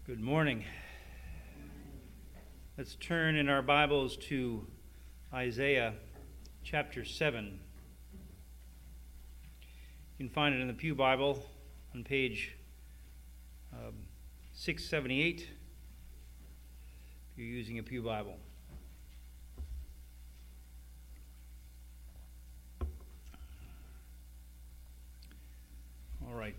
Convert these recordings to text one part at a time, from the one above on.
Good morning. Let's turn in our Bibles to Isaiah chapter 7. You can find it in the Pew Bible on page 678 if you're using a Pew Bible. All right.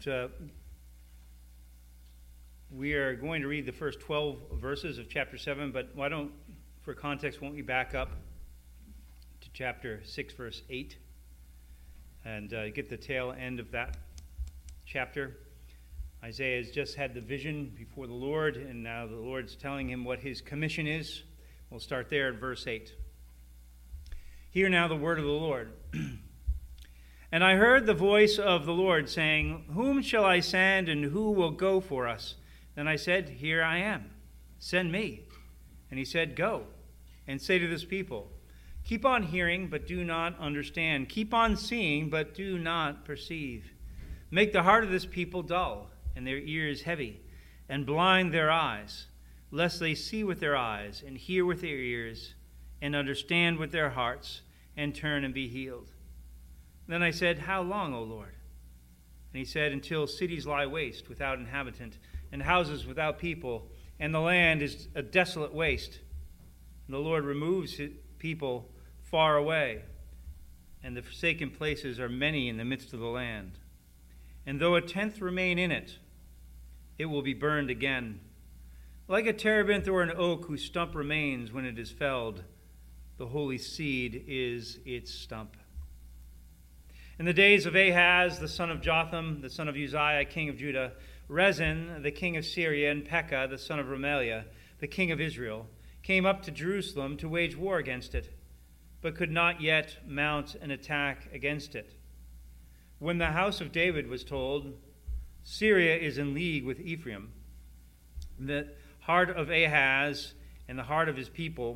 We are going to read the first 12 verses of chapter 7, but for context, won't you back up to chapter 6, verse 8, and get the tail end of that chapter. Isaiah has just had the vision before the Lord, and now the Lord's telling him what his commission is. We'll start there at verse 8. Hear now the word of the Lord. And I heard the voice of the Lord saying, Whom shall I send, and who will go for us? Then I said, Here I am. Send me. And he said, Go, and say to this people, Keep on hearing, but do not understand. Keep on seeing, but do not perceive. Make the heart of this people dull, and their ears heavy, and blind their eyes, lest they see with their eyes, and hear with their ears, and understand with their hearts, and turn and be healed. Then I said, How long, O Lord? And he said, Until cities lie waste without inhabitant, and houses without people, and the land is a desolate waste. And the Lord removes his people far away, and the forsaken places are many in the midst of the land. And though a tenth remain in it, it will be burned again. Like a terebinth or an oak whose stump remains when it is felled, the holy seed is its stump. In the days of Ahaz, the son of Jotham, the son of Uzziah, king of Judah, Rezin, the king of Syria, and Pekah, the son of Remaliah, the king of Israel, came up to Jerusalem to wage war against it, but could not yet mount an attack against it. When the house of David was told, Syria is in league with Ephraim, the heart of Ahaz and the heart of his people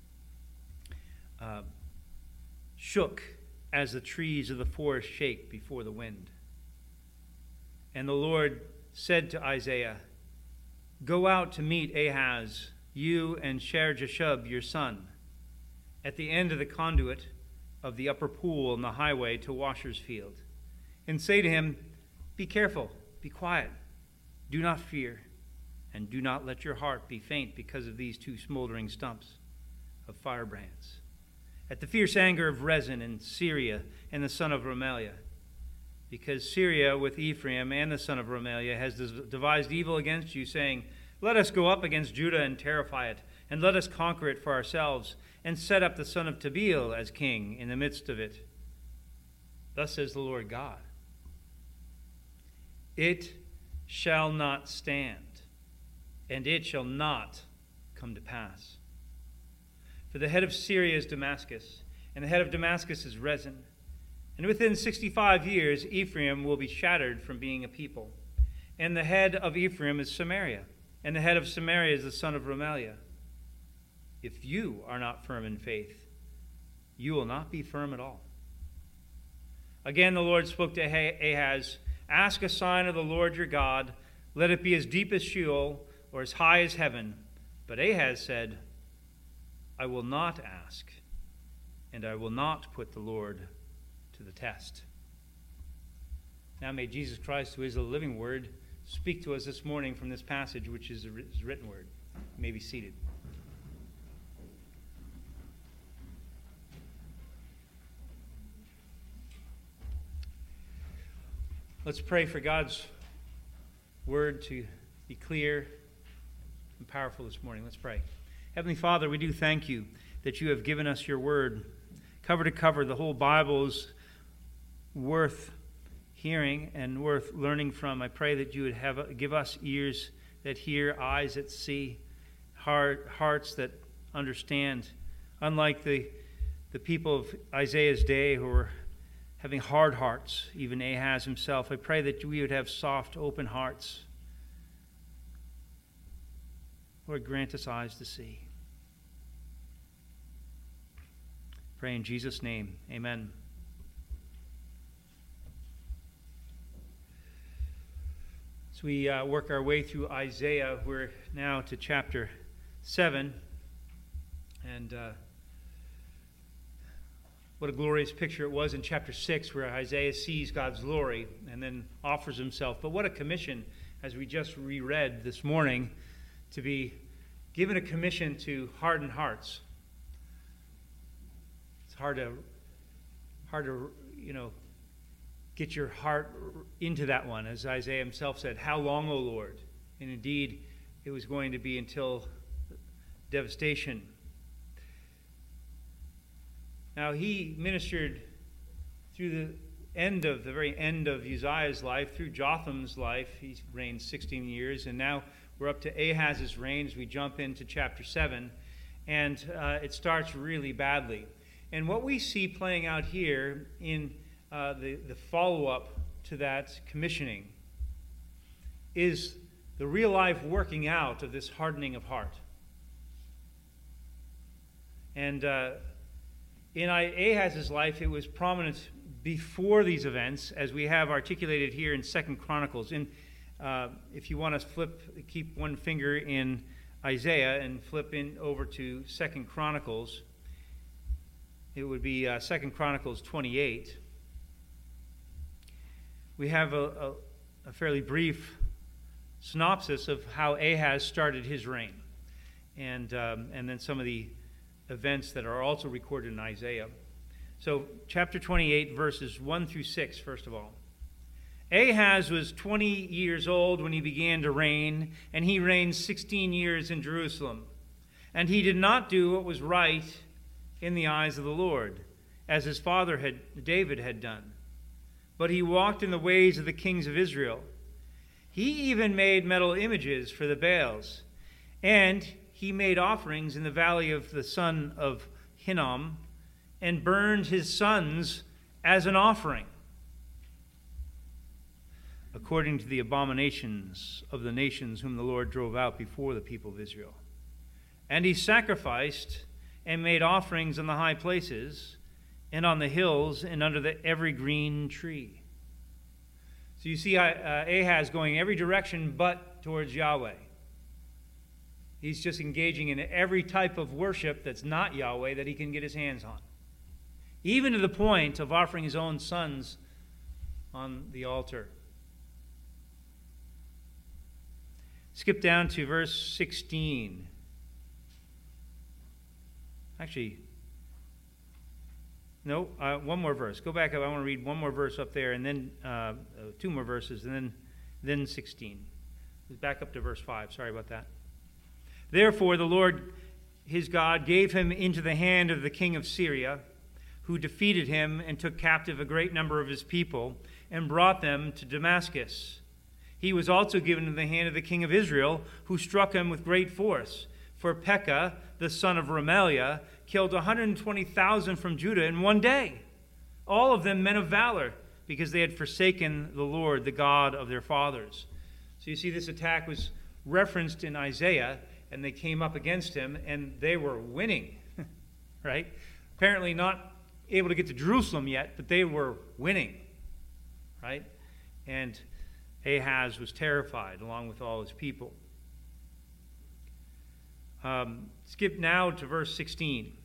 shook as the trees of the forest shake before the wind. And the Lord said to Isaiah, Go out to meet Ahaz, you and Shear-Jashub your son, at the end of the conduit of the upper pool in the highway to Washer's field, and say to him, Be careful, be quiet, do not fear, and do not let your heart be faint because of these two smoldering stumps of firebrands. At the fierce anger of Rezin and Syria and the son of Remaliah, because Syria with Ephraim and the son of Remaliah has devised evil against you, saying, Let us go up against Judah and terrify it, and let us conquer it for ourselves, and set up the son of Tabeel as king in the midst of it. Thus says the Lord God, It shall not stand, and it shall not come to pass. For the head of Syria is Damascus, and the head of Damascus is Rezin. And within 65 years, Ephraim will be shattered from being a people. And the head of Ephraim is Samaria, and the head of Samaria is the son of Remaliah. If you are not firm in faith, you will not be firm at all. Again, the Lord spoke to Ahaz, Ask a sign of the Lord your God. Let it be as deep as Sheol or as high as heaven. But Ahaz said, I will not ask, and I will not put the Lord to the test. Now may Jesus Christ, who is the living word, speak to us this morning from this passage, which is his written word. You may be seated. Let's pray for God's word to be clear and powerful this morning. Let's pray. Heavenly Father, we do thank you that you have given us your word. Cover to cover, the whole Bible is worth hearing and worth learning from. I pray that you would give us ears that hear, eyes that see, hearts that understand. Unlike the people of Isaiah's day who were having hard hearts, even Ahaz himself, I pray that we would have soft, open hearts. Lord, grant us eyes to see. Pray in Jesus' name. Amen. As we work our way through Isaiah, we're now to chapter 7. And what a glorious picture it was in chapter 6, where Isaiah sees God's glory and then offers himself. But what a commission, as we just reread this morning, to be given a commission to harden hearts. It's hard to get your heart into that one. As Isaiah himself said, "How long, O Lord?" And indeed, it was going to be until devastation. Now, he ministered through the very end of Uzziah's life, through Jotham's life. He reigned 16 years, and now we're up to Ahaz's reign as we jump into chapter 7, and it starts really badly. And what we see playing out here in the follow-up to that commissioning is the real-life working out of this hardening of heart. And in Ahaz's life, it was prominent before these events, as we have articulated here in 2 Chronicles. And if you want to keep one finger in Isaiah and flip in over to 2 Chronicles, it would be 2 Chronicles 28. We have a fairly brief synopsis of how Ahaz started his reign, and then some of the events that are also recorded in Isaiah. So, chapter 28, verses 1 through 6, first of all. Ahaz was 20 years old when he began to reign, and he reigned 16 years in Jerusalem. And he did not do what was right in the eyes of the Lord, as his father David had done. But he walked in the ways of the kings of Israel. He even made metal images for the Baals, and he made offerings in the valley of the son of Hinnom, and burned his sons as an offering, according to the abominations of the nations whom the Lord drove out before the people of Israel. And he sacrificed and made offerings on the high places, and on the hills, and under every green tree. So you see Ahaz going every direction but towards Yahweh. He's just engaging in every type of worship that's not Yahweh that he can get his hands on, even to the point of offering his own sons on the altar. Skip down to verse 16. Actually, no, one more verse. Go back up. I want to read one more verse up there, and then two more verses, and then 16. Back up to verse 5. Sorry about that. Therefore, the Lord his God gave him into the hand of the king of Syria, who defeated him and took captive a great number of his people and brought them to Damascus. He was also given into the hand of the king of Israel, who struck him with great force. For Pekah, the son of Remaliah, killed 120,000 from Judah in one day, all of them men of valor, because they had forsaken the Lord, the God of their fathers. So you see, this attack was referenced in Isaiah, and they came up against him, and they were winning, right? Apparently not able to get to Jerusalem yet, but they were winning, right? And Ahaz was terrified, along with all his people. Skip now to verse 16.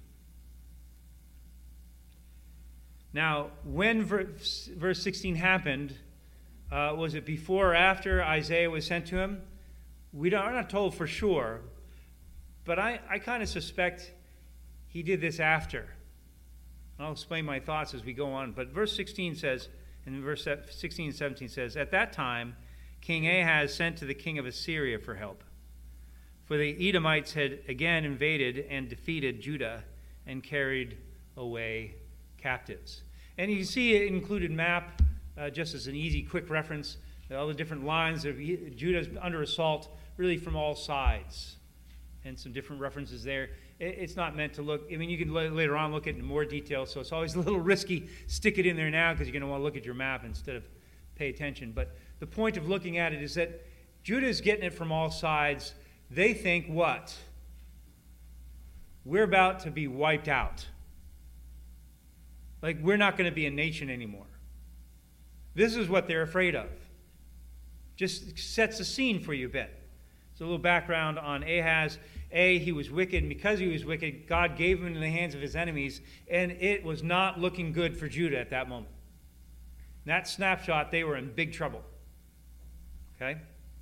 Now, when verse 16 happened, was it before or after Isaiah was sent to him? We're not told for sure, but I kind of suspect he did this after. I'll explain my thoughts as we go on. But verse 16 says, and verse 16 and 17 says, "At that time, King Ahaz sent to the king of Assyria for help. For the Edomites had again invaded and defeated Judah and carried away captives." And you see it included map, just as an easy, quick reference, all the different lines of Judah's under assault, really from all sides, and some different references there. It's not meant to look, I mean, you can later on look at it in more detail, so it's always a little risky. Stick it in there now because you're going to want to look at your map instead of pay attention. But the point of looking at it is that Judah's getting it from all sides. They think what? We're about to be wiped out. Like, we're not going to be a nation anymore. This is what they're afraid of. just sets the scene for you a bit. So a little background on Ahaz. He was wicked, and because he was wicked, God gave him into the hands of his enemies, and it was not looking good for Judah at that moment. In that snapshot, they were in big trouble. Okay?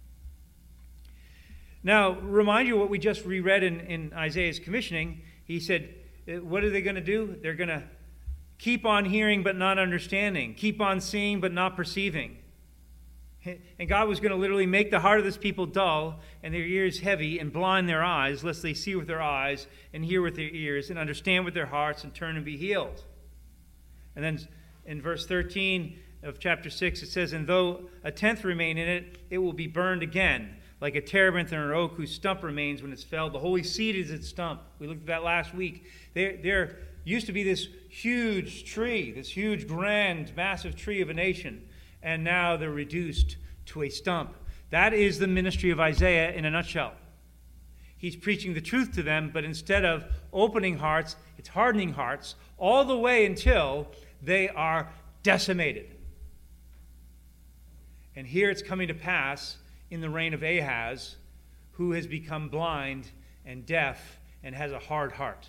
Now, remind you what we just reread in Isaiah's commissioning. He said, what are they going to do? They're going to keep on hearing but not understanding, keep on seeing but not perceiving. And God was going to literally make the heart of this people dull and their ears heavy and blind their eyes, lest they see with their eyes and hear with their ears and understand with their hearts and turn and be healed. And then in verse 13 of chapter 6, it says, and though a tenth remain in it, it will be burned again, like a terebinth or an oak whose stump remains when it's felled. The holy seed is its stump. We looked at that last week. There used to be this huge tree, this huge, grand, massive tree of a nation. And now they're reduced to a stump. That is the ministry of Isaiah in a nutshell. He's preaching the truth to them, but instead of opening hearts, it's hardening hearts all the way until they are decimated. And here it's coming to pass in the reign of Ahaz, who has become blind and deaf and has a hard heart.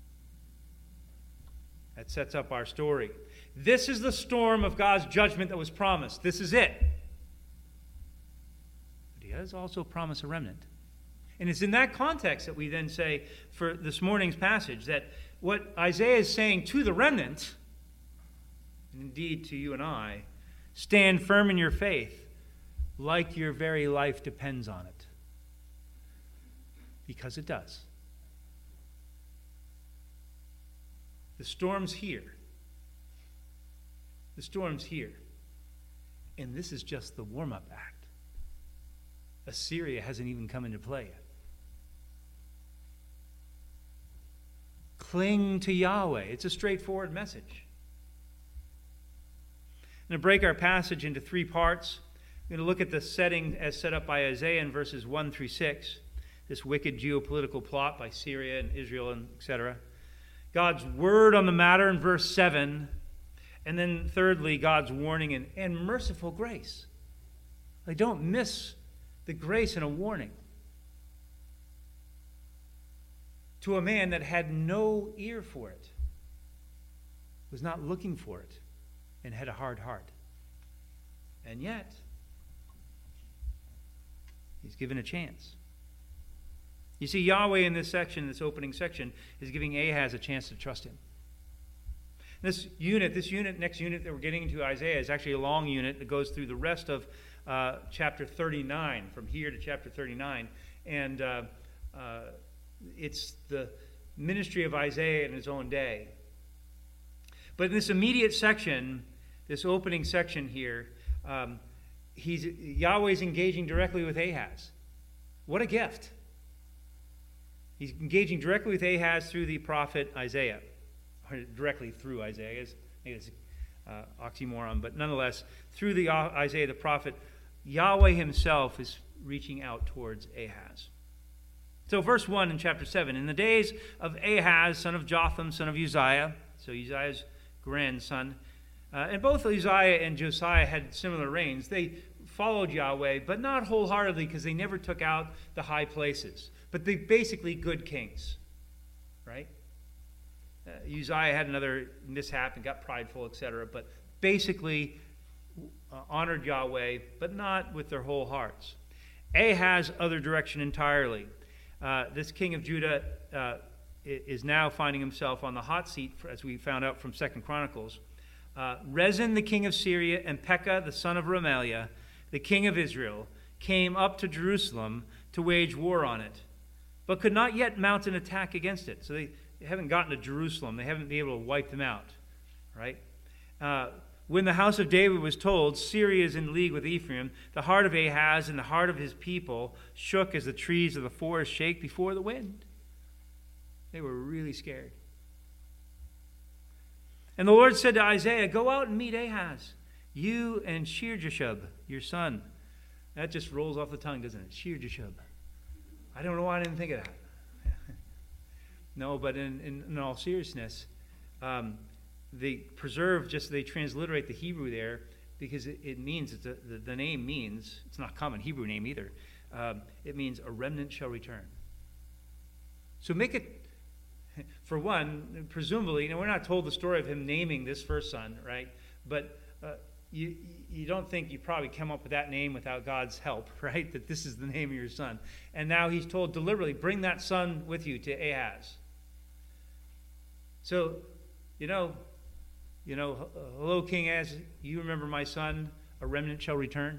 That sets up our story. This is the storm of God's judgment that was promised. This is it. But he does also promise a remnant. And it's in that context that we then say for this morning's passage that what Isaiah is saying to the remnant, and indeed to you and I, stand firm in your faith like your very life depends on it. Because it does. The storm's here. The storm's here. And this is just the warm-up act. Assyria hasn't even come into play yet. Cling to Yahweh. It's a straightforward message. I'm going to break our passage into three parts. I'm going to look at the setting as set up by Isaiah in verses 1 through 6. This wicked geopolitical plot by Syria and Israel and etc. God's word on the matter in verse 7. And then thirdly, God's warning and merciful grace. Like, don't miss the grace and a warning to a man that had no ear for it, was not looking for it, and had a hard heart. And yet, he's given a chance. You see, Yahweh in this section, this opening section, is giving Ahaz a chance to trust him. This next unit that we're getting into Isaiah is actually a long unit that goes through the rest of chapter 39, from here to chapter 39. And it's the ministry of Isaiah in his own day. But in this immediate section, this opening section here, Yahweh's engaging directly with Ahaz. What a gift. He's engaging directly with Ahaz through the prophet Isaiah. Or directly through Isaiah. Maybe it's oxymoron, but nonetheless, through the Isaiah the prophet, Yahweh himself is reaching out towards Ahaz. So verse 1 in chapter 7, in the days of Ahaz, son of Jotham, son of Uzziah, so Uzziah's grandson, and both Uzziah and Josiah had similar reigns. They followed Yahweh, but not wholeheartedly because they never took out the high places. But they basically good kings, right? Uzziah had another mishap and got prideful, etc. But basically honored Yahweh, but not with their whole hearts. Ahaz, other direction entirely. This king of Judah is now finding himself on the hot seat, as we found out from 2 Chronicles. Rezin, the king of Syria, and Pekah, the son of Remaliah, the king of Israel, came up to Jerusalem to wage war on it, but could not yet mount an attack against it. So they haven't gotten to Jerusalem. They haven't been able to wipe them out, right? When the house of David was told, Syria is in league with Ephraim, the heart of Ahaz and the heart of his people shook as the trees of the forest shake before the wind. They were really scared. And the Lord said to Isaiah, go out and meet Ahaz, you and Shear-Jashub, your son. That just rolls off the tongue, doesn't it? Shear-Jashub. I don't know why I didn't think of that. No, but in all seriousness, they transliterate the Hebrew there because it means, the name means, it's not a common Hebrew name either. It means a remnant shall return. So make it, for one, presumably, we're not told the story of him naming this first son, right? But you don't think you probably come up with that name without God's help, right? That this is the name of your son. And now he's told deliberately, bring that son with you to Ahaz. So, hello, King Ahaz, you remember my son, a remnant shall return?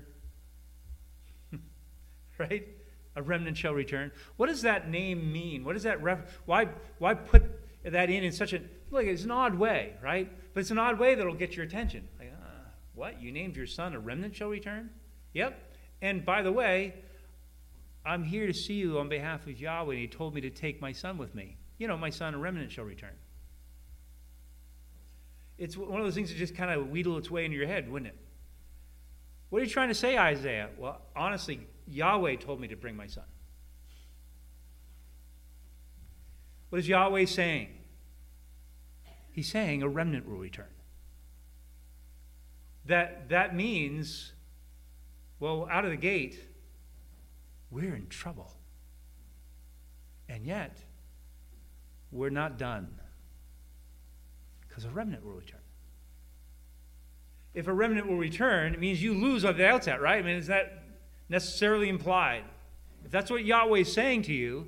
Right? A remnant shall return. What does that name mean? What does that why put that in such a, look, it's an odd way, right? But it's an odd way that'll get your attention. Like, what? You named your son a remnant shall return? Yep. And by the way, I'm here to see you on behalf of Yahweh, and he told me to take my son with me. My son, a remnant shall return. It's one of those things that just kind of wheedle its way into your head, wouldn't it? What are you trying to say, Isaiah? Well, honestly, Yahweh told me to bring my son. What is Yahweh saying? He's saying a remnant will return. That means, well, out of the gate, we're in trouble. And yet, we're not done. Because a remnant will return. If a remnant will return, it means you lose on the outset, right? I mean, is that necessarily implied? If that's what Yahweh is saying to you,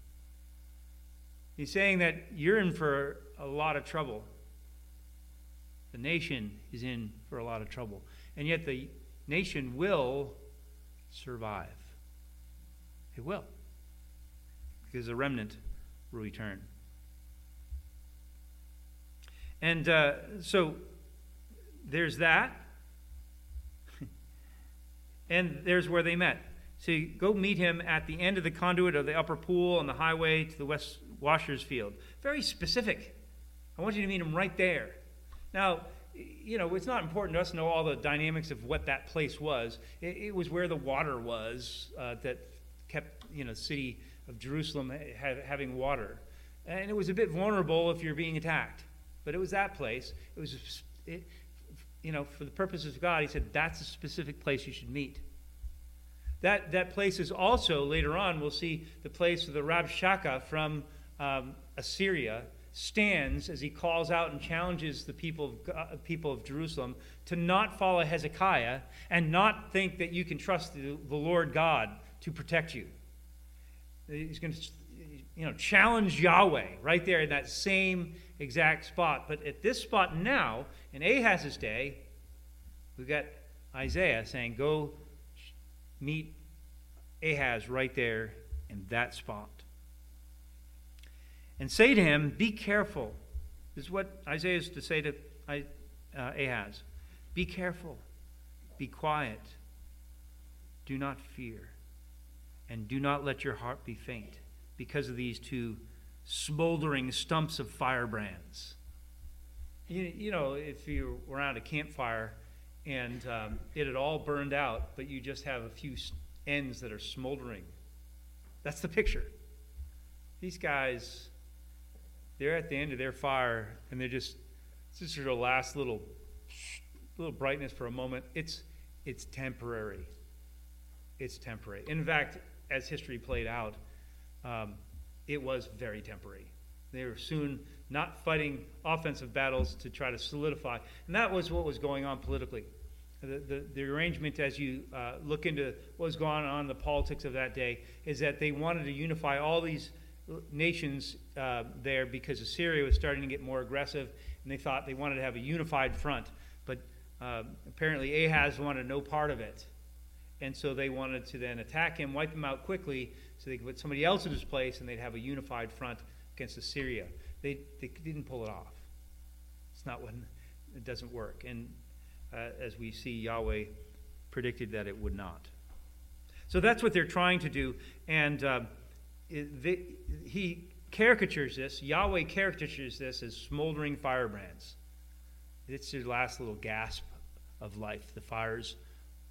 he's saying that you're in for a lot of trouble. The nation is in for a lot of trouble. And yet the nation will survive. It will. Because a remnant will return. And so there's that. And there's where they met. So you go meet him at the end of the conduit of the upper pool on the highway to the west washer's field. Very specific. I want you to meet him right there. Now, it's not important to us to know all the dynamics of what that place was. It was where the water was that kept, the city of Jerusalem having water. And it was a bit vulnerable if you're being attacked. But it was that place. It was, for the purposes of God, he said, that's a specific place you should meet. That place is also, later on, we'll see the place of the Rabshakeh from Assyria stands as he calls out and challenges the people of Jerusalem to not follow Hezekiah and not think that you can trust the Lord God to protect you. He's going to challenge Yahweh right there in that same exact spot. But at this spot now, in Ahaz's day, we've got Isaiah saying, go meet Ahaz right there in that spot. And say to him, be careful. This is what Isaiah is to say to Ahaz. Be careful. Be quiet. Do not fear. And do not let your heart be faint because of these two smoldering stumps of firebrands. If you were around a campfire and it had all burned out, but you just have a few ends that are smoldering. That's the picture. These guys, they're at the end of their fire, and they're just, it's just their last little brightness for a moment. It's temporary. It's temporary. In fact, as history played out, it was very temporary. They were soon not fighting offensive battles to try to solidify. And that was what was going on politically. The arrangement, as you look into what was going on in the politics of that day, is that they wanted to unify all these nations there because Assyria was starting to get more aggressive, and they thought they wanted to have a unified front. But apparently Ahaz wanted no part of it. And so they wanted to then attack him, wipe him out quickly, so they could put somebody else in his place, and they'd have a unified front against Assyria. They didn't pull it off. It's not when it doesn't work. And as we see, Yahweh predicted that it would not. So that's what they're trying to do. And he caricatures this, Yahweh caricatures this as smoldering firebrands. It's their last little gasp of life. The fire's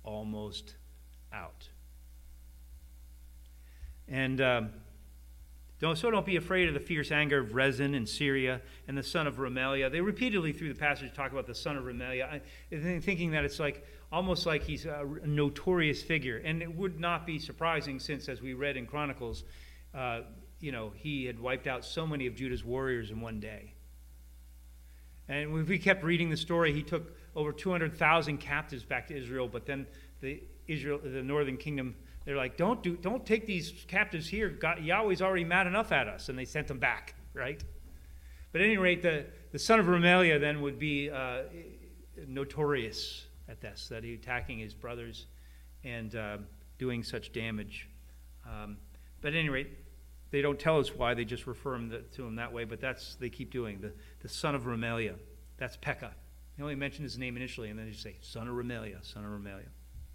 almost out. And Don't be afraid of the fierce anger of Rezin in Syria and the son of Remaliah. They repeatedly through the passage talk about the son of Remaliah, thinking that it's like almost like he's a notorious figure. And it would not be surprising since, as we read in Chronicles, he had wiped out so many of Judah's warriors in one day. And if we kept reading the story, he took over 200,000 captives back to Israel, but then the northern kingdom, they're like, don't take these captives here. Yahweh's already mad enough at us, and they sent them back, right? But at any rate, the son of Remaliah then would be notorious at this, that he attacking his brothers and doing such damage. But at any rate, they don't tell us why. They just refer to him that way, but they keep doing. The son of Remaliah. That's Pekah. They only mention his name initially, and then they just say, son of Remaliah, son of Remaliah.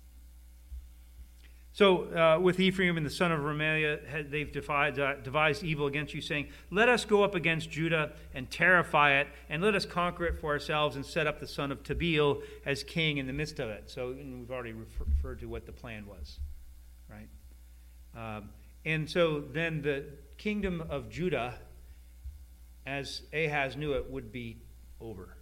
So with Ephraim and the son of Remaliah, they've devised evil against you, saying, let us go up against Judah and terrify it, and let us conquer it for ourselves and set up the son of Tabeel as king in the midst of it. So we've already referred to what the plan was, right? And so then the kingdom of Judah, as Ahaz knew it, would be over.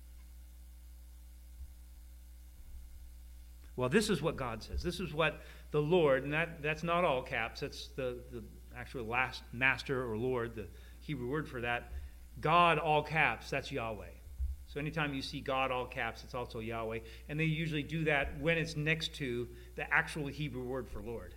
Well, this is what God says. This is what the Lord, and that's not all caps, that's the actual last master or Lord, the Hebrew word for that. God, all caps, that's Yahweh. So anytime you see God, all caps, it's also Yahweh. And they usually do that when it's next to the actual Hebrew word for Lord.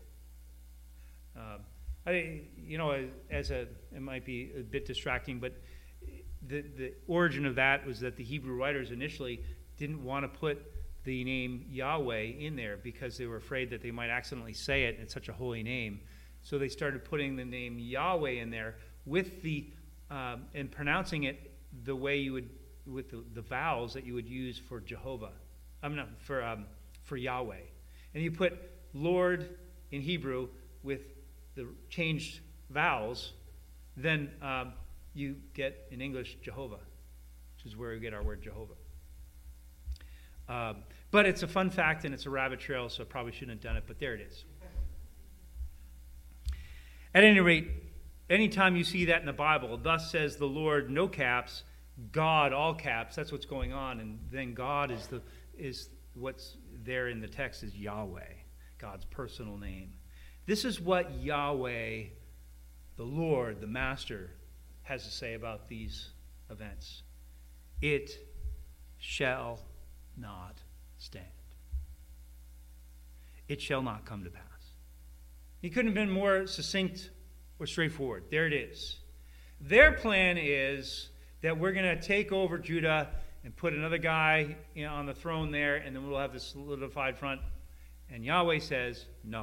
It might be a bit distracting, but the origin of that was that the Hebrew writers initially didn't want to put the name Yahweh in there because they were afraid that they might accidentally say it. It's such a holy name. So they started putting the name Yahweh in there with and pronouncing it the way you would, with the vowels that you would use for Jehovah. For Yahweh. And you put Lord in Hebrew with the changed vowels, then you get in English Jehovah, which is where we get our word Jehovah. But it's a fun fact and it's a rabbit trail, so I probably shouldn't have done it, but there it is. At any rate, anytime you see that in the Bible, thus says the Lord, no caps, God, all caps, that's what's going on. And then God is what's there in the text is Yahweh, God's personal name. This is what Yahweh, the Lord, the Master, has to say about these events. It shall not stand. It shall not come to pass. He couldn't have been more succinct or straightforward. There it is. Their plan is that we're going to take over Judah and put another guy on the throne there, and then we'll have this solidified front. And Yahweh says, no.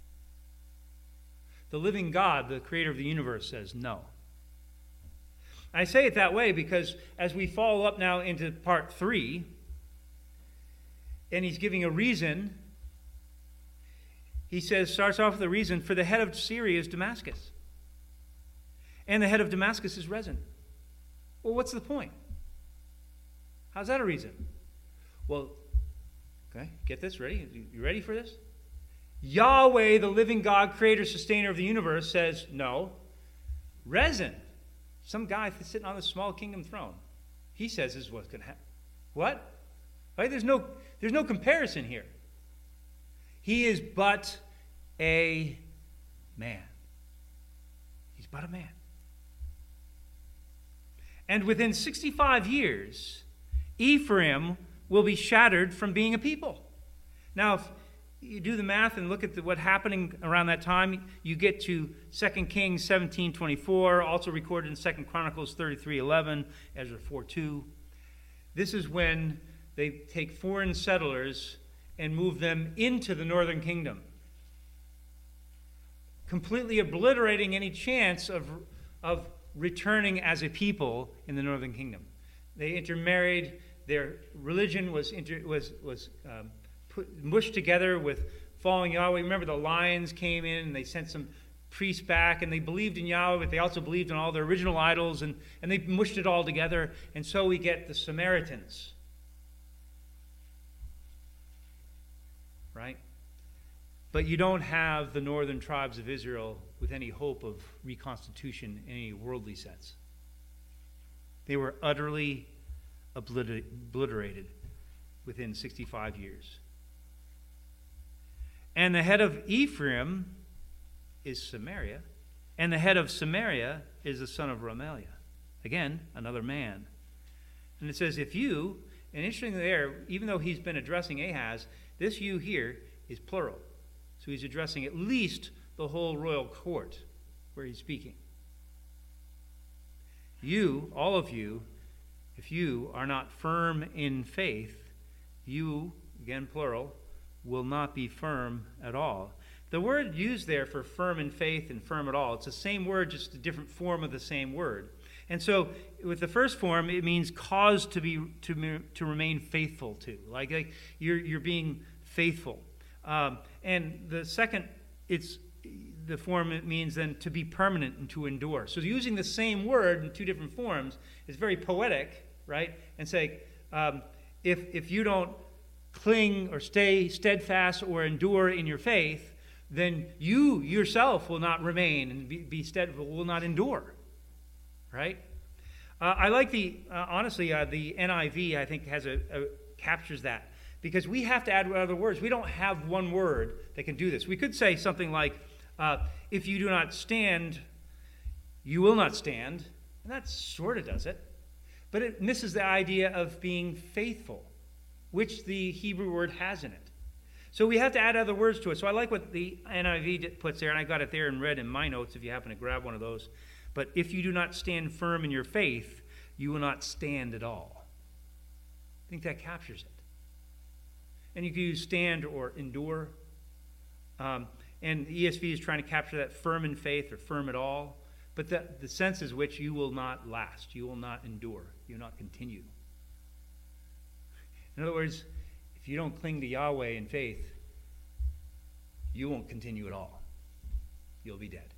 The living God, the creator of the universe, says no. I say it that way because as we follow up now into part 3, and he's giving a reason, he starts off with a reason, for the head of Syria is Damascus. And the head of Damascus is Rezin. Well, what's the point? How's that a reason? Well, okay, get this, ready? You ready for this? Yahweh, the living God, creator, sustainer of the universe, says, no. Rezin, some guy sitting on a small kingdom throne, he says this is what's going to happen. What? Right? There's no comparison here. He is but a man. He's but a man. And within 65 years, Ephraim will be shattered from being a people. Now, if you do the math and look at what's happening around that time, you get to 2 Kings 17:24, also recorded in 2 Chronicles 33:11, Ezra 4:2. This is when they take foreign settlers and move them into the northern kingdom, completely obliterating any chance of returning as a people in the northern kingdom. They intermarried. Their religion was mushed together with following Yahweh. Remember, the lions came in and they sent some priests back, and they believed in Yahweh, but they also believed in all their original idols, and they mushed it all together. And so we get the Samaritans. Right? But you don't have the northern tribes of Israel with any hope of reconstitution in any worldly sense. They were utterly obliterated within 65 years. And the head of Ephraim is Samaria, and the head of Samaria is the son of Remaliah. Again, another man. And it says, if you, and interestingly there, even though he's been addressing Ahaz, this you here is plural. So he's addressing at least the whole royal court where he's speaking. You, all of you, if you are not firm in faith, you, again plural, will not be firm at all. The word used there for firm in faith and firm at all, it's the same word, just a different form of the same word. And so with the first form, it means cause to remain faithful to. Like you're being faithful. And the second, the form it means then to be permanent and to endure. So using the same word in two different forms is very poetic, right? And say, if you don't cling or stay steadfast or endure in your faith, then you yourself will not remain and be steadfast, will not endure, right? I like honestly, the NIV, I think, captures that. Because we have to add other words. We don't have one word that can do this. We could say something like, if you do not stand, you will not stand. And that sort of does it. But it misses the idea of being faithful, which the Hebrew word has in it. So we have to add other words to it. So I like what the NIV puts there, and I got it there in red in my notes if you happen to grab one of those. But if you do not stand firm in your faith, you will not stand at all. I think that captures it. And you can use stand or endure. And the ESV is trying to capture that firm in faith or firm at all. But the sense is which you will not last. You will not endure. You will not continue. In other words, if you don't cling to Yahweh in faith, you won't continue at all. You'll be dead.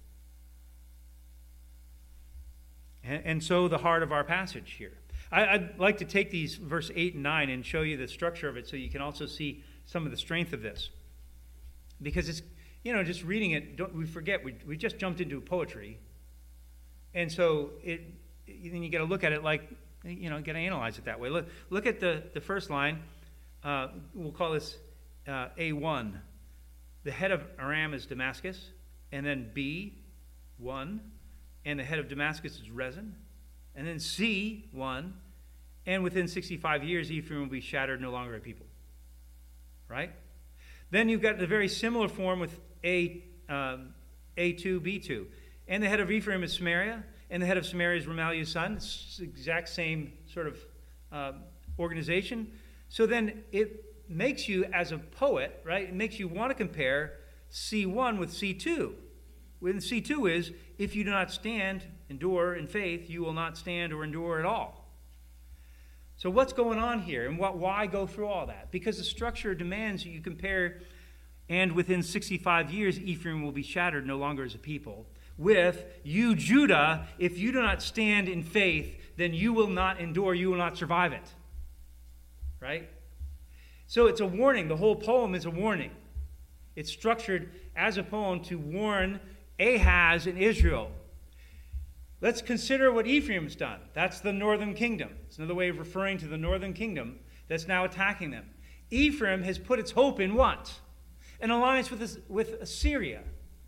And so the heart of our passage here. I'd like to take these verse 8 and 9 and show you the structure of it so you can also see some of the strength of this. Because it's, just reading it, we forget, we just jumped into poetry. And so then you got to look at it like, got to analyze it that way. Look at the first line. We'll call this A1. The head of Aram is Damascus. And then B1. And the head of Damascus is Rezin. And then C1, and within 65 years, Ephraim will be shattered, no longer a people. Right? Then you've got the very similar form with A2, B2. And the head of Ephraim is Samaria, and the head of Samaria is Remaliah's son. It's the exact same sort of organization. So then it makes you, as a poet, right, it makes you want to compare C1 with C2. When C2 is, if you do not stand, endure in faith, you will not stand or endure at all. So what's going on here? And why go through all that? Because the structure demands you compare, and within 65 years, Ephraim will be shattered, no longer as a people. With you, Judah, if you do not stand in faith, then you will not endure, you will not survive it. Right? So it's a warning. The whole poem is a warning. It's structured as a poem to warn Ahaz and Israel. Let's consider what Ephraim's done. That's the northern kingdom. It's another way of referring to the northern kingdom that's now attacking them. Ephraim has put its hope in what? An alliance with Assyria.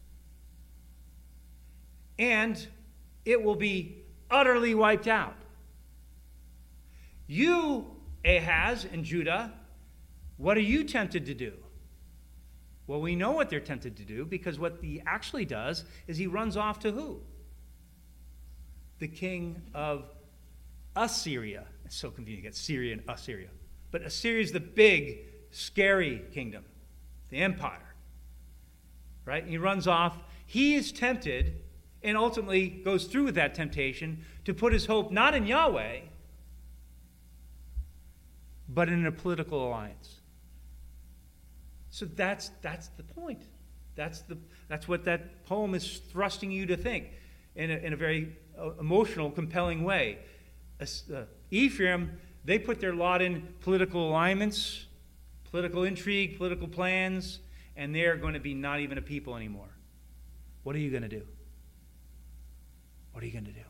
And it will be utterly wiped out. You, Ahaz and Judah, what are you tempted to do? Well, we know what they're tempted to do, because what he actually does is he runs off to who? The king of Assyria. It's so confusing. It's Syria and Assyria. But Assyria is the big, scary kingdom, the empire. Right? And he runs off. He is tempted and ultimately goes through with that temptation to put his hope not in Yahweh, but in a political alliance. So that's the point. That's what that poem is thrusting you to think in a very emotional, compelling way. Ephraim, they put their lot in political alignments, political intrigue, political plans, and they're going to be not even a people anymore. What are you going to do? What are you going to do?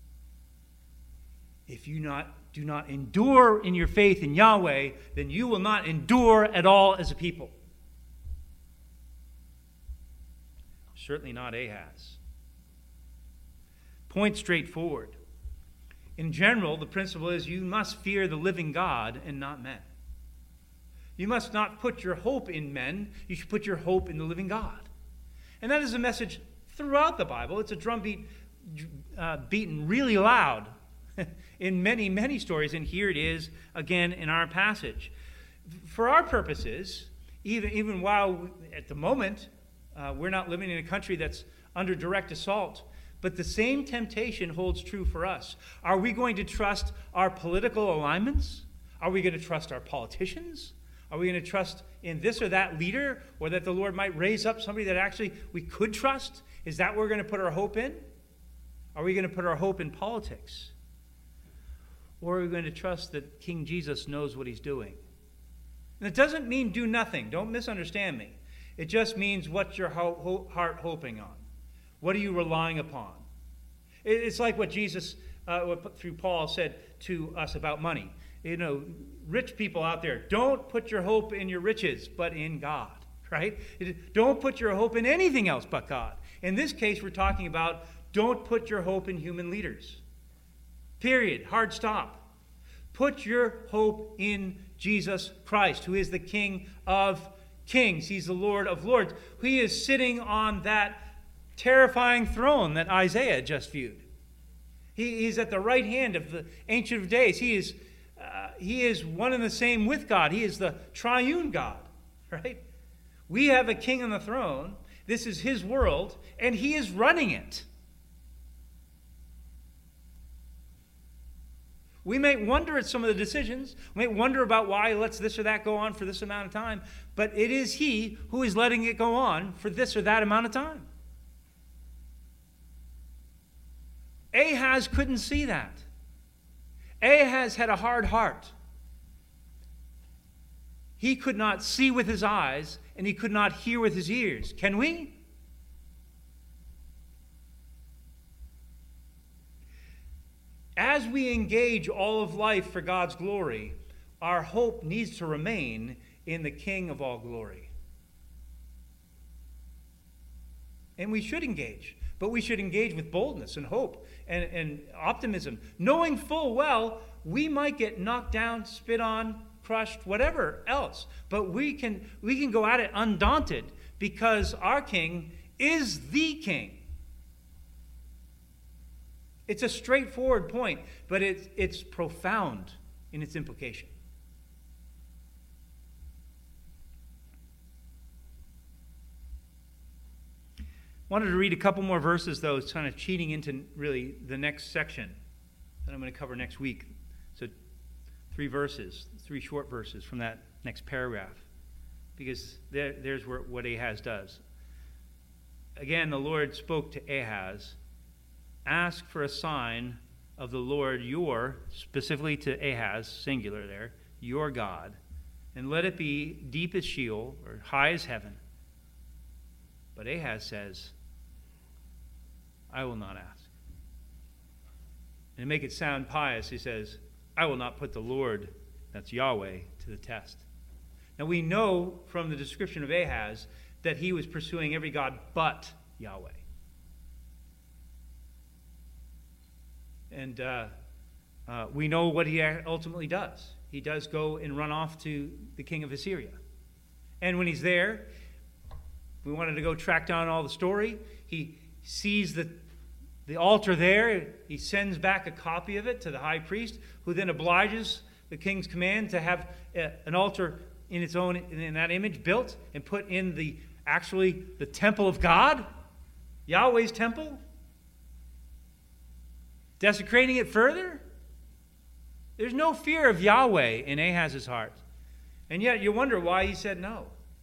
If you do not endure in your faith in Yahweh, then you will not endure at all as a people. Certainly not Ahaz. Point straightforward. In general, the principle is you must fear the living God and not men. You must not put your hope in men. You should put your hope in the living God. And that is a message throughout the Bible. It's a drumbeat beaten really loud in many, many stories. And here it is again in our passage. For our purposes, even while at the moment we're not living in a country that's under direct assault, but the same temptation holds true for us. Are we going to trust our political alignments? Are we going to trust our politicians? Are we going to trust in this or that leader, or that the Lord might raise up somebody that actually we could trust? Is that what we're going to put our hope in? Are we going to put our hope in politics? Or are we going to trust that King Jesus knows what he's doing? And it doesn't mean do nothing. Don't misunderstand me. It just means what's your heart hoping on? What are you relying upon? It's like what Jesus, through Paul, said to us about money. You know, rich people out there, don't put your hope in your riches, but in God, right? Don't put your hope in anything else but God. In this case, we're talking about don't put your hope in human leaders. Period. Hard stop. Put your hope in Jesus Christ, who is the King of Kings. He's the Lord of Lords. He is sitting on that terrifying throne that Isaiah just viewed. He's at the right hand of the Ancient of Days. He is one and the same with God. He is the triune God, right? We have a king on the throne. This is his world, and he is running it. We may wonder at some of the decisions. We may wonder about why he lets this or that go on for this amount of time, but it is he who is letting it go on for this or that amount of time. Ahaz couldn't see that. Ahaz had a hard heart. He could not see with his eyes, and he could not hear with his ears. Can we? As we engage all of life for God's glory, our hope needs to remain in the King of all glory. And we should engage. But we should engage with boldness and hope and optimism, knowing full well we might get knocked down, spit on, crushed, whatever else. But we can go at it undaunted because our King is the King. It's a straightforward point, but it's profound in its implication. Wanted to read a couple more verses, though, kind of cheating into really the next section that I'm going to cover next week. So 3 short verses from that next paragraph, because there's what Ahaz does. Again, the Lord spoke to Ahaz, ask for a sign of the Lord specifically to Ahaz, singular there, your God, and let it be deep as Sheol, or high as heaven. But Ahaz says, I will not ask. And to make it sound pious, he says, I will not put the Lord, that's Yahweh, to the test. Now we know from the description of Ahaz that he was pursuing every god but Yahweh. And we know what he ultimately does. He does go and run off to the king of Assyria. And when he's there, we wanted to go track down all the story. He sees the altar there. He sends back a copy of it to the high priest, who then obliges the king's command to have an altar in its own, in that image, built and put in the temple of God, Yahweh's temple, desecrating it further. There's no fear of Yahweh in Ahaz's heart. And yet you wonder why he said no.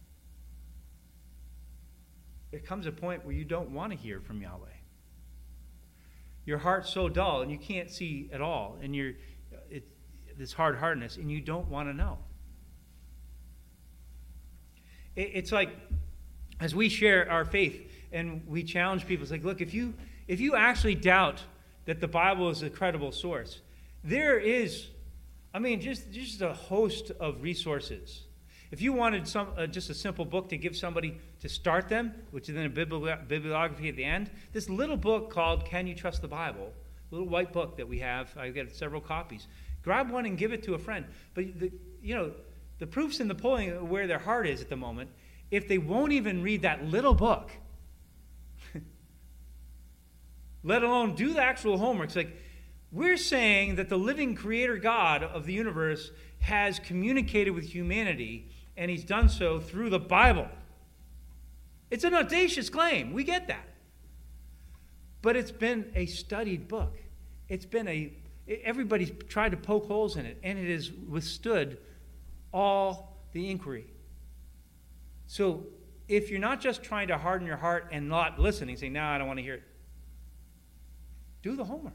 There comes a point where you don't want to hear from Yahweh. Your heart's so dull and you can't see at all, and this hard-heartedness, and you don't want to know. It's like as we share our faith and we challenge people, it's like, look, if you actually doubt that the Bible is a credible source, there is, just a host of resources. If you wanted just a simple book to give somebody to start them, which is then a bibliography at the end, this little book called Can You Trust the Bible, a little white book that we have, I've got several copies. Grab one and give it to a friend. But the proof's in the pudding of where their heart is at the moment. If they won't even read that little book, let alone do the actual homework. It's like, we're saying that the living creator God of the universe has communicated with humanity, and he's done so through the Bible. It's an audacious claim. We get that. But it's been a studied book. Everybody's tried to poke holes in it, and it has withstood all the inquiry. So if you're not just trying to harden your heart and not listening, saying, no, I don't want to hear it, do the homework.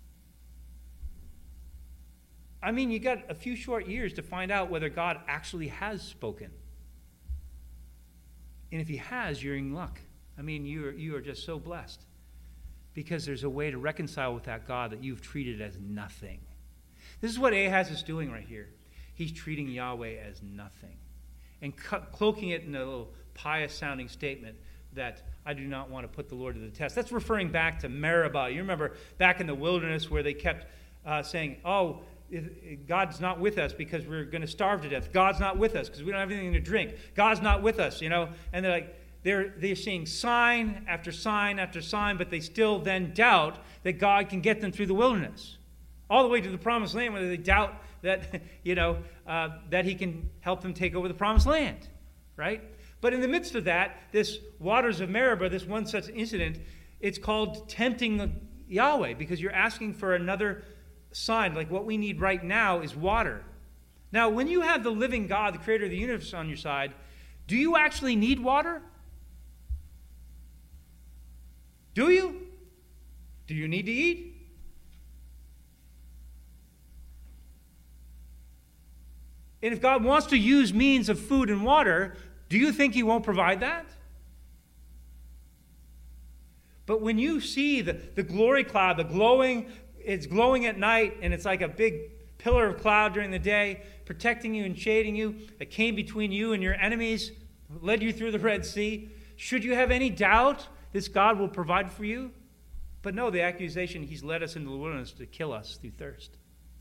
You got a few short years to find out whether God actually has spoken. And if he has, you're in luck. You are just so blessed. Because there's a way to reconcile with that God that you've treated as nothing. This is what Ahaz is doing right here. He's treating Yahweh as nothing. And cloaking it in a little pious-sounding statement that I do not want to put the Lord to the test. That's referring back to Meribah. You remember back in the wilderness where they kept saying, oh, God's not with us because we're going to starve to death. God's not with us because we don't have anything to drink. God's not with us, And they're like, they're seeing sign after sign after sign, but they still then doubt that God can get them through the wilderness. All the way to the promised land, where they doubt that, that he can help them take over the promised land, right? But in the midst of that, this waters of Meribah, this one such incident, it's called tempting Yahweh, because you're asking for another sign. Like what we need right now is water. Now, when you have the living God, the creator of the universe on your side, do you actually need water? Do you? Do you need to eat? And if God wants to use means of food and water, do you think he won't provide that? But when you see the glory cloud, it's glowing at night, and it's like a big pillar of cloud during the day, protecting you and shading you, that came between you and your enemies, led you through the Red Sea. Should you have any doubt this God will provide for you? But no, the accusation, he's led us into the wilderness to kill us through thirst.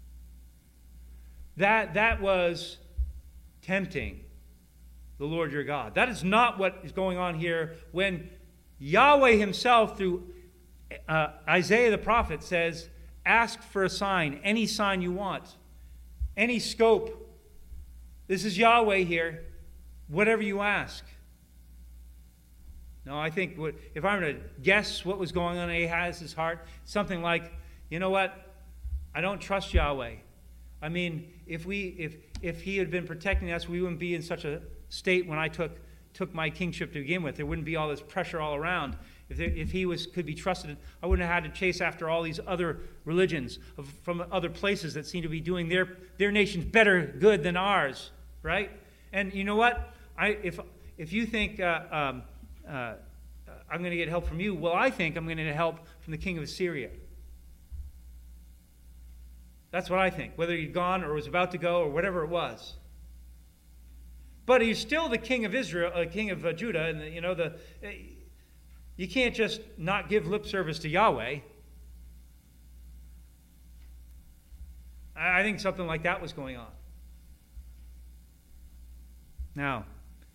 That was tempting the Lord your God. That is not what is going on here when Yahweh himself, through Isaiah the prophet, says, ask for a sign, any sign you want, any scope. This is Yahweh here, whatever you ask. No, I think if I were to guess what was going on in Ahaz's heart, something like, you know what? I don't trust Yahweh. If he had been protecting us, we wouldn't be in such a state when I took my kingship to begin with. There wouldn't be all this pressure all around. If he could be trusted, I wouldn't have had to chase after all these other religions from other places that seem to be doing their nations better good than ours, right? And you know what? If you think I'm going to get help from you, well, I think I'm going to get help from the king of Assyria. That's what I think, whether he'd gone or was about to go or whatever it was. But he's still the king of Israel, king of Judah, and you can't just not give lip service to Yahweh. I think something like that was going on. Now,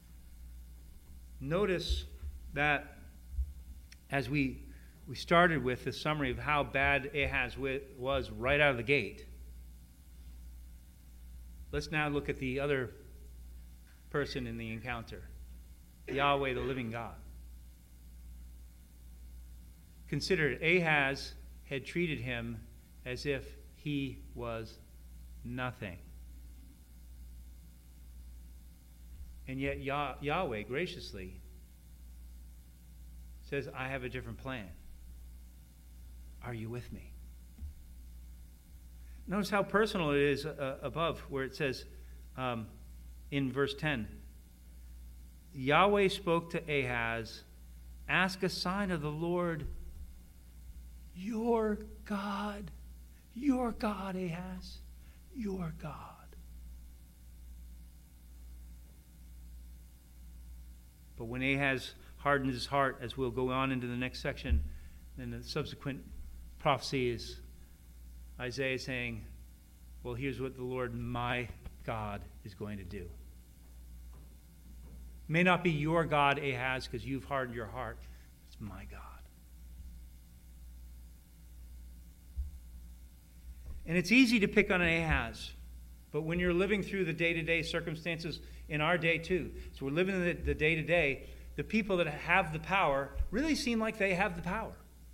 notice that as we started with the summary of how bad Ahaz was right out of the gate, let's now look at the other person in the encounter, Yahweh, the living God. Consider it, Ahaz had treated him as if he was nothing. And yet Yahweh graciously says, I have a different plan. Are you with me? Notice how personal it is above, where it says in verse 10, Yahweh spoke to Ahaz, ask a sign of the Lord, your God, Ahaz, your God. But when Ahaz hardened his heart, as we'll go on into the next section, then the subsequent prophecy is Isaiah saying, well, here's what the Lord, my God, is going to do. It may not be your God, Ahaz, because you've hardened your heart. It's my God. And it's easy to pick on an Ahaz, but when you're living through the day-to-day circumstances in our day too, so we're living in the day-to-day, the people that have the power really seem like they have the power.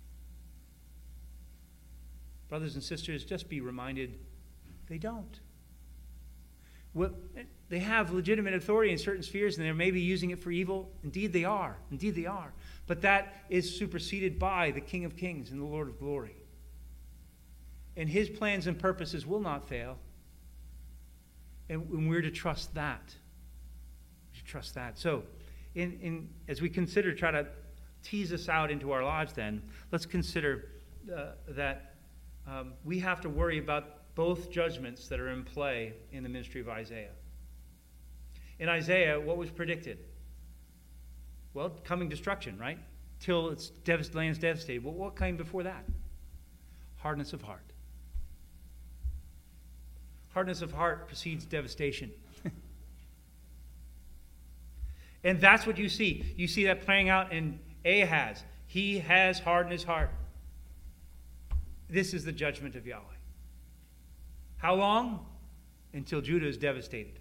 Brothers and sisters, just be reminded, they don't. Well, they have legitimate authority in certain spheres, and they're maybe using it for evil. Indeed they are. Indeed they are. But that is superseded by the King of Kings and the Lord of Glory. And his plans and purposes will not fail. And we're to trust that. We should trust that. So, as we consider, try to tease this out into our lives then, let's consider that we have to worry about both judgments that are in play in the ministry of Isaiah. In Isaiah, what was predicted? Well, coming destruction, right? Till its land's devastated. Well, what came before that? Hardness of heart. Hardness of heart precedes devastation. And that's what you see. You see that playing out in Ahaz. He has hardened his heart. This is the judgment of Yahweh. How long? Until Judah is devastated.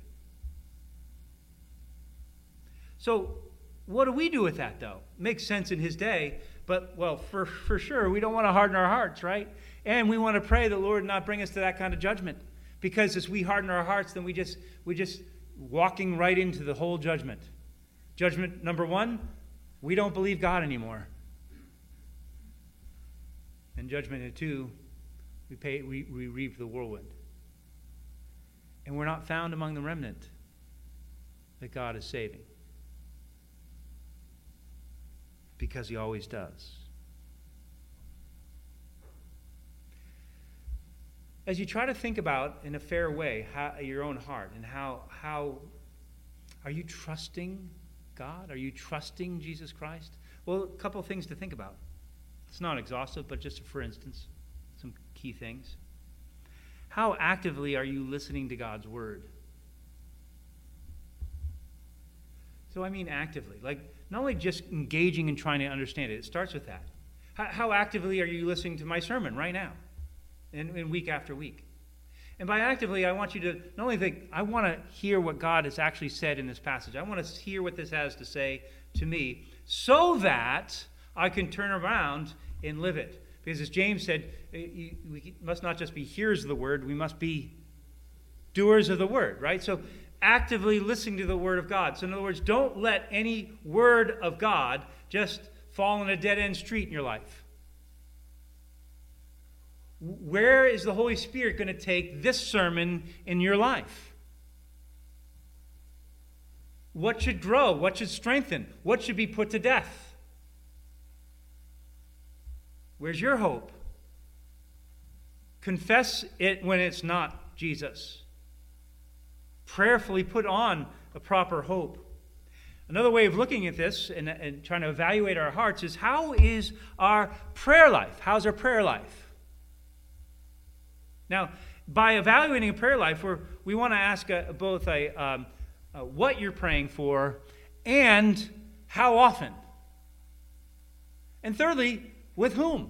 So, what do we do with that, though? Makes sense in his day, but, well, for sure, we don't want to harden our hearts, right? And we want to pray the Lord not bring us to that kind of judgment. Because as we harden our hearts, then we're just walking right into the whole judgment. Judgment number one, we don't believe God anymore. And judgment number two, we reap the whirlwind. And we're not found among the remnant that God is saving. Because he always does. As you try to think about, in a fair way, your own heart, and how are you trusting God? Are you trusting Jesus Christ? Well, a couple of things to think about. It's not exhaustive, but just for instance, some key things. How actively are you listening to God's word? So I mean actively, like not only just engaging and trying to understand it. It starts with that. How actively are you listening to my sermon right now? And week after week. And by actively, I want you to not only think, I want to hear what God has actually said in this passage. I want to hear what this has to say to me so that I can turn around and live it. Because as James said, we must not just be hearers of the word, we must be doers of the word, right? So actively listening to the word of God. So in other words, don't let any word of God just fall in a dead-end street in your life. Where is the Holy Spirit going to take this sermon in your life? What should grow? What should strengthen? What should be put to death? Where's your hope? Confess it when it's not Jesus. Prayerfully put on a proper hope. Another way of looking at this and trying to evaluate our hearts is, how is our prayer life? How's our prayer life? Now, by evaluating a prayer life, we want to ask both what you're praying for and how often. And thirdly, with whom?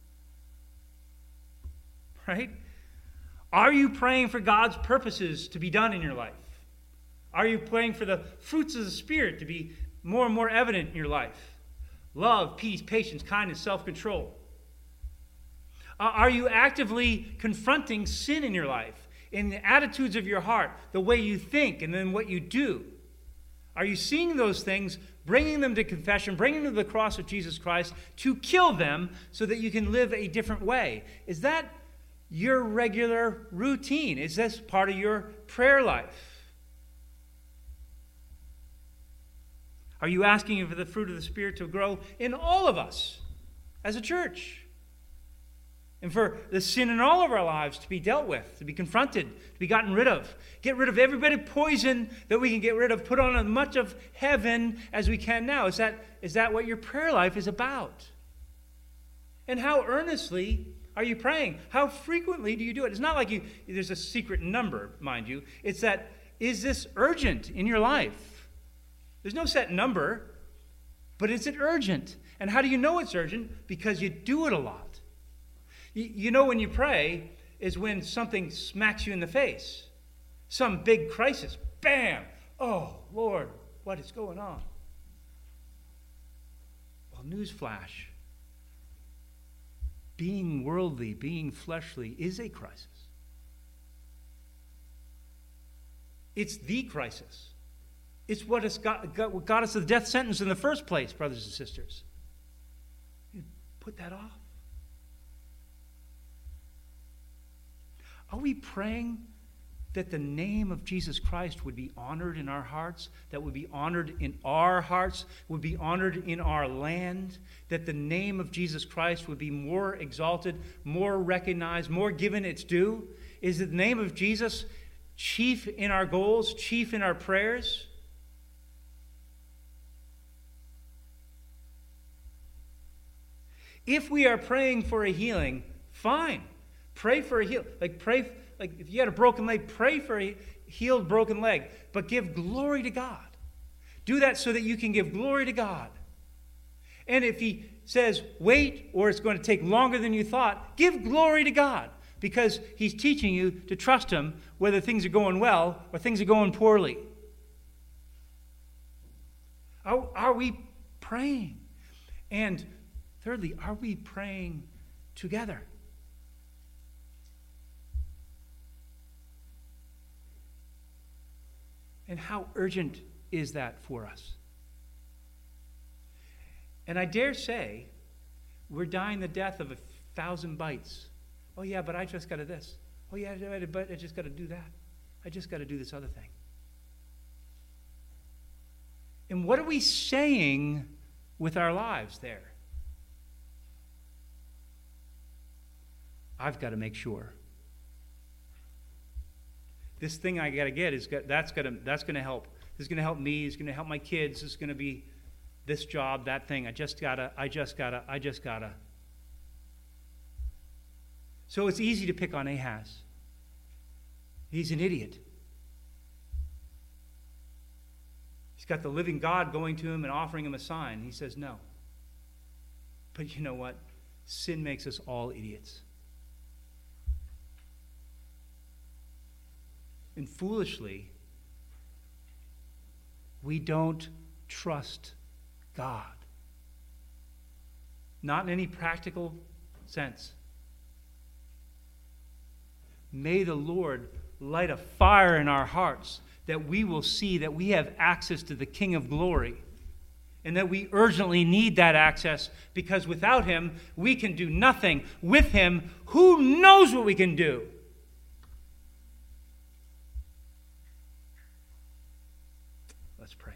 Right? Are you praying for God's purposes to be done in your life? Are you praying for the fruits of the Spirit to be more and more evident in your life? Love, peace, patience, kindness, self-control. Are you actively confronting sin in your life, in the attitudes of your heart, the way you think, and then what you do? Are you seeing those things, bringing them to confession, bringing them to the cross of Jesus Christ to kill them so that you can live a different way? Is that your regular routine? Is this part of your prayer life? Are you asking for the fruit of the Spirit to grow in all of us as a church? And for the sin in all of our lives to be dealt with, to be confronted, to be gotten rid of. Get rid of every bit of poison that we can get rid of. Put on as much of heaven as we can now. Is that what your prayer life is about? And how earnestly are you praying? How frequently do you do it? It's not like there's a secret number, mind you. It's that, is this urgent in your life? There's no set number, but is it urgent? And how do you know it's urgent? Because you do it a lot. You know when you pray is when something smacks you in the face. Some big crisis. Bam! Oh, Lord, what is going on? Well, newsflash. Being worldly, being fleshly is a crisis. It's the crisis. It's what got us to the death sentence in the first place, brothers and sisters. You put that off. Are we praying that the name of Jesus Christ would be honored in our hearts, that would be honored in our hearts, would be honored in our land, that the name of Jesus Christ would be more exalted, more recognized, more given its due? Is the name of Jesus chief in our goals, chief in our prayers? If we are praying for a healing, fine. Pray for a heal. Like if you had a broken leg, pray for a healed broken leg. But give glory to God. Do that so that you can give glory to God. And if he says, wait, or it's going to take longer than you thought, give glory to God. Because he's teaching you to trust him whether things are going well or things are going poorly. Are we praying? And thirdly, are we praying together? And how urgent is that for us? And I dare say, we're dying the death of 1,000 bites. Oh yeah, but I just got to this. Oh yeah, but I just got to do that. I just got to do this other thing. And what are we saying with our lives there? I've got to make sure. This thing I got to get that's going to help. This is going to help me. It's going to help my kids. It's going to be this job, that thing. I just gotta. So it's easy to pick on Ahaz. He's an idiot. He's got the living God going to him and offering him a sign. He says no. But you know what? Sin makes us all idiots. And foolishly, we don't trust God. Not in any practical sense. May the Lord light a fire in our hearts that we will see that we have access to the King of Glory and that we urgently need that access because without him, we can do nothing. With him, who knows what we can do? Let's pray.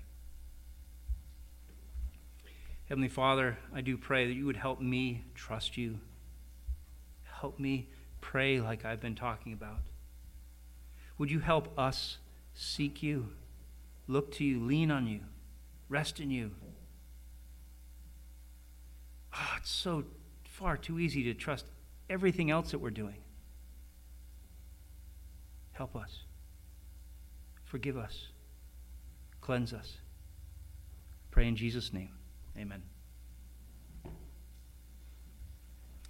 Heavenly Father, I do pray that you would help me trust you. Help me pray like I've been talking about. Would you help us seek you, look to you, lean on you, rest in you? Oh, it's so far too easy to trust everything else that we're doing. Help us. Forgive us. Cleanse us. Pray in Jesus' name. Amen.